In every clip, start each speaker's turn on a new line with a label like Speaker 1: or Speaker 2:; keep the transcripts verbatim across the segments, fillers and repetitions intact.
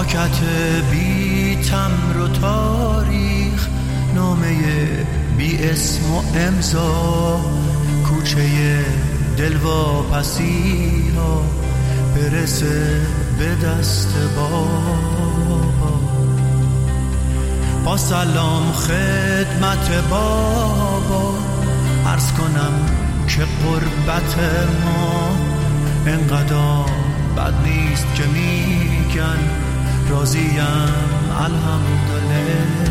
Speaker 1: پاکت بی تمر و تاریخ، نامه بی اسم و امضا، کوچه دلواپسی ها برسه به دست بابا. با سلام خدمت بابا عرض کنم که قربت ما انقدر بد نیست که میگن راضیم الحمدلله.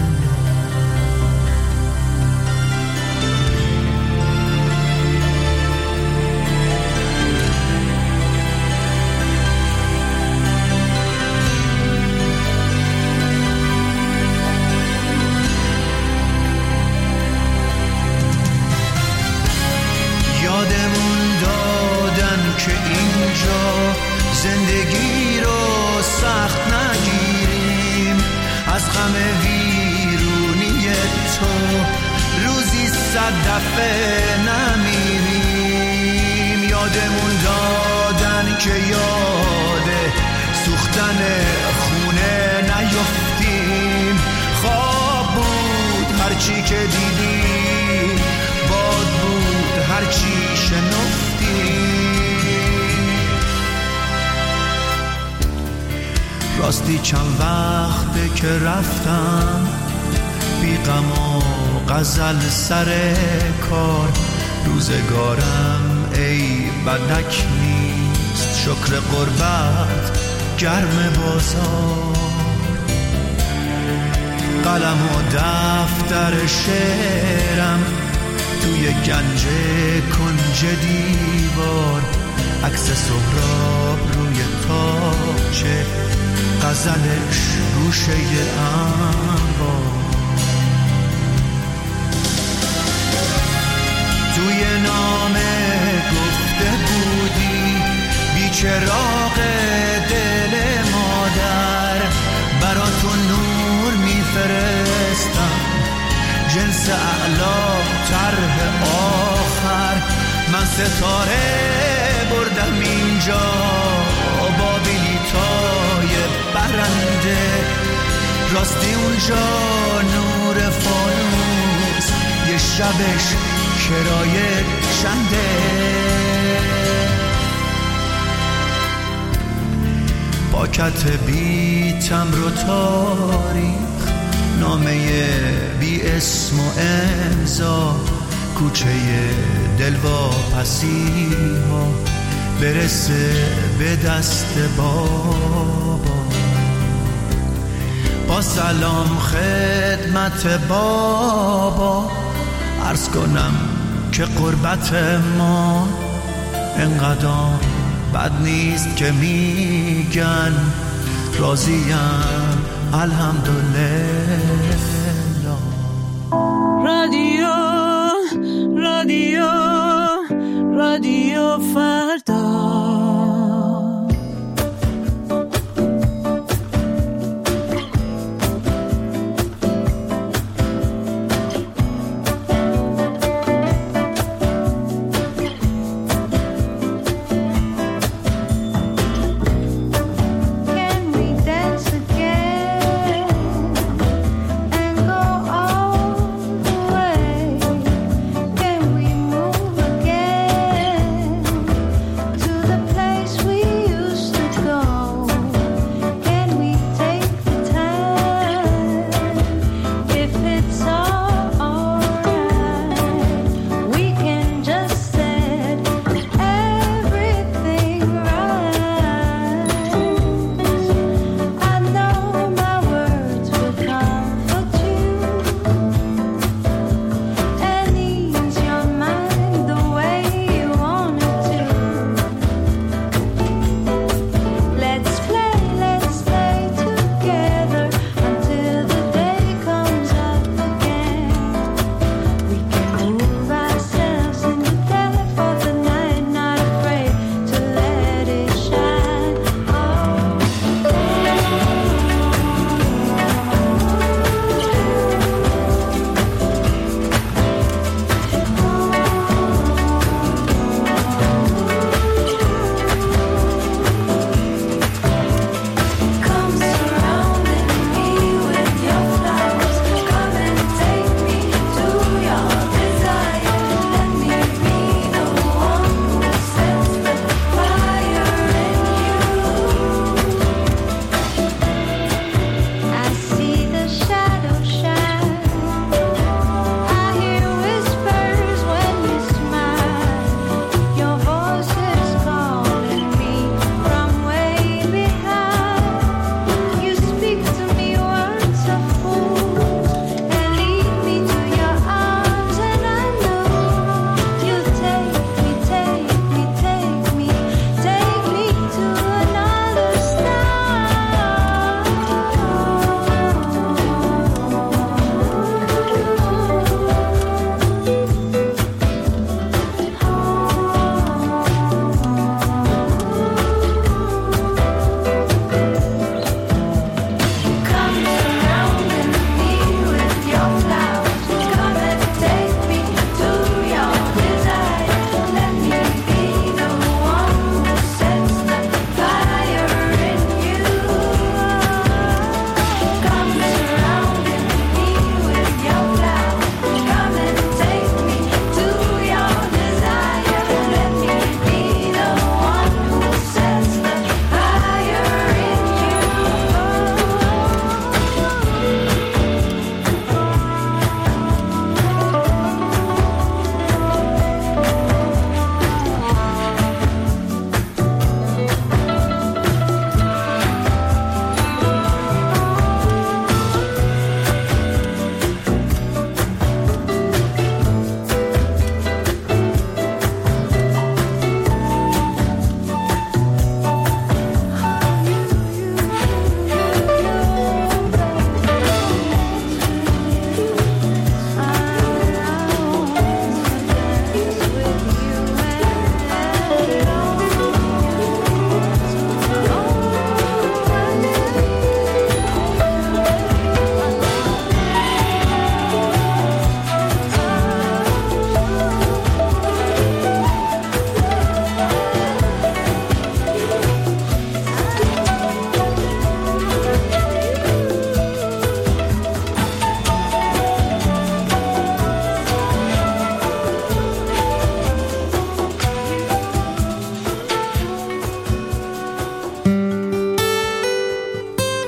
Speaker 1: یادمون دادن که اینجا زندگی رو سخت نگیریم، از غم ویرونی تو روزی صد دفعه نمیریم. یادمون دادن که یاد سوختن خونه نیفتیم، خواب بود هرچی که دیدیم، باد بود هرچی شنفتیم. راستی چند وقته که رفتم بی غم و غزل سر کار، روزگارم ای بدک نیست، شکر قربت گرم بازار. قلم و دفتر شعرم توی گنج کنج دیوار، عکس سهراب روی تاچه، غزلش گوشه انبار. توی نامه گفته بودی بیچراغ دل مادر، برا تو نور میفرستم جنس اعلا طرح آخر. من ستاره بردم اینجا با بلیطای برنده، راستی اونجا نور فانوس یه شبش کرایه چنده. پاکت بی تمر و تاریخ، نامه بی اسم و امضا، کوچه دلواپسی ها برسه به دست بابا. با سلام خدمت بابا عرض کنم که قربت ما انقدر بد نیست که میگن راضیم الحمدلله.
Speaker 2: رادیو رادیو رادیو فردا.
Speaker 3: Way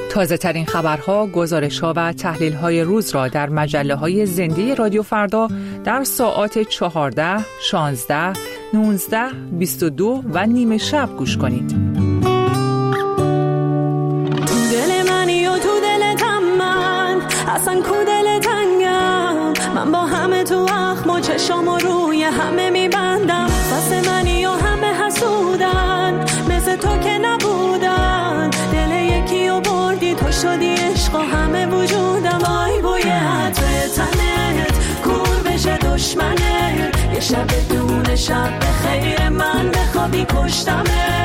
Speaker 3: تازه ترین خبرها، گزارش‌ها و تحلیل‌های روز را در مجله‌های زنده رادیو فردا در ساعات چهارده، شانزده، نوزده، بیست و دو و نیمه شب گوش کنید.
Speaker 2: دل منی و تو دلتم من، اصلا کو دل تنگم، من با همه تو اخم و چشام و روی همه میبندم. واسه منی و همه حسودن، مثل تو که نبودن. دل یکی و بردی تو شدی عشق و همه وجودم. وای بوی عطر تنت کور بشه دشمنت، یه شب دون شب به خیر من بخوابی کشتمت.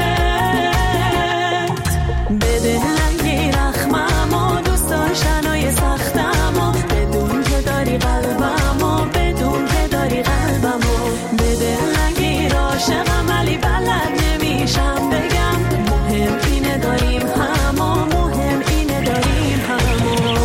Speaker 2: بده رنگی رخمم و دوست داشتنای سختم و بدون که داری قلبم و بدون که داری قلبم و بده رنگی عاشقم ولی بلد نمیشم بگم. مهم اینه داریم هم و مهم اینه داریم هم و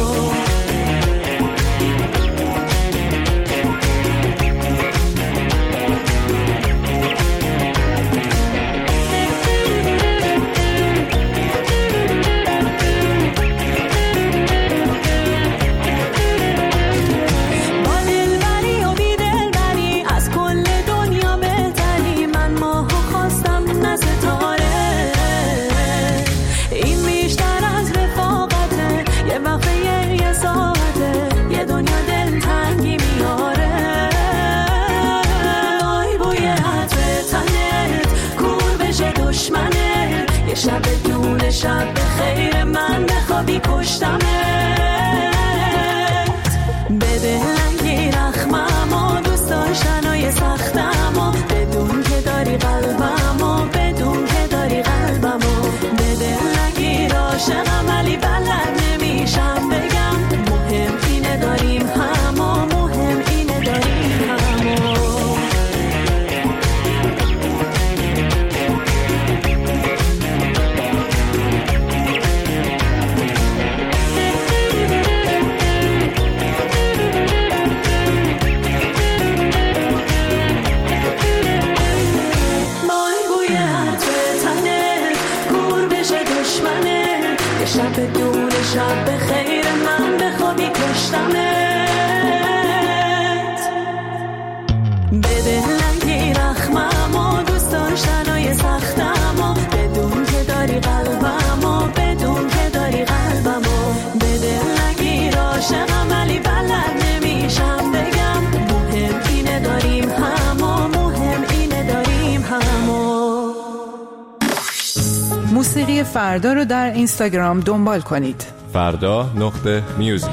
Speaker 2: شب دون شب به خیر من بخوابی کشتمت. بده رنگی رخمم و دوست داشتنای سختم و بدون که داری قلبم و بدون که داری قلبم و بده رنگی عاشقم ولی بلد نمیشم بگم. مهم اینه داریم هم و مهم اینه داریم هم و شب دون شب به خیر من بخوابی کشتمت. بده رنگی رخمم و دوست داشتنای سختم و بدون که داری قلبم و بدون که داری قلبم و بده رنگی عاشقم ولی بلد نمیشم بگم. مهم اینه داریم هم و مهم اینه داریم هم و
Speaker 3: موسیقی فردا رو در اینستاگرام دنبال کنید.
Speaker 4: فردا نقطه میوزیک.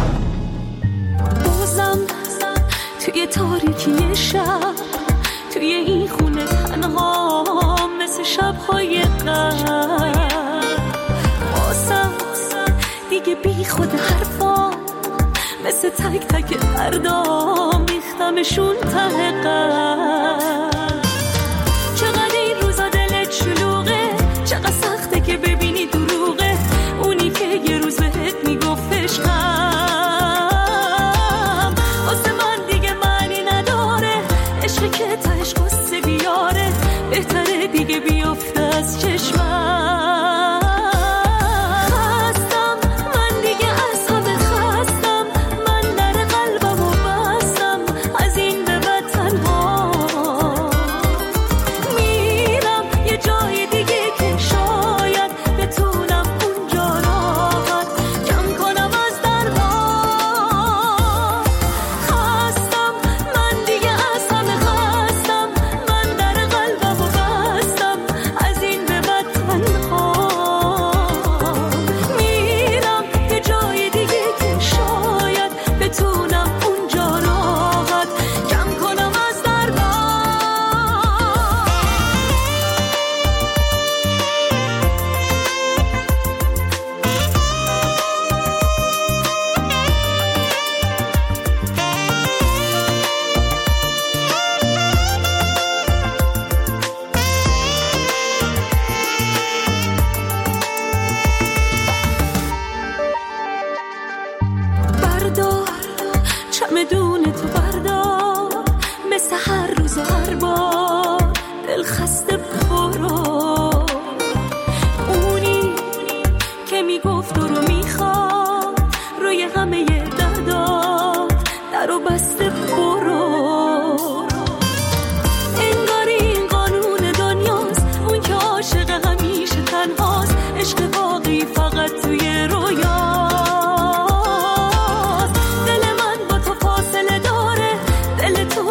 Speaker 2: بازم توی تاریکی شب، توی این خونه تنها مثل شب‌های قبل. بازم دیگه بی خود حرفا مثل تک تک پردام ریختمشون ته قلب. چقدر این روزا دلت شلوغه، چقدر سخته که ببینی دروغه اونی که یه روز بهت میگفت عشقم. واسه من دیگه معنی نداره، عشقی که تهش قصه بیاره بهتره دیگه بیفته از چشمم. خستم من دیگه از همه خستم، من در قلبمو بستم از این به بعد تنها میرم یه جای دیگه که شاید بتونم اونجا راحت کم کنم از درها. خستم من دیگه از همه خستم،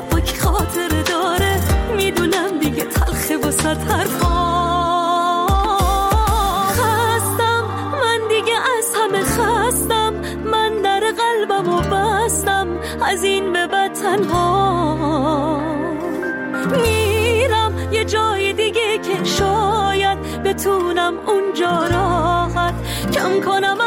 Speaker 2: با کی خاطر داره، میدونم دیگه تلخه واسه حرفا. خستم من دیگه از همه خستم، من در قلبمو بستم از این به بعد تنها. میرم یه جای دیگه که شاید بتونم اونجا راحت کم کنم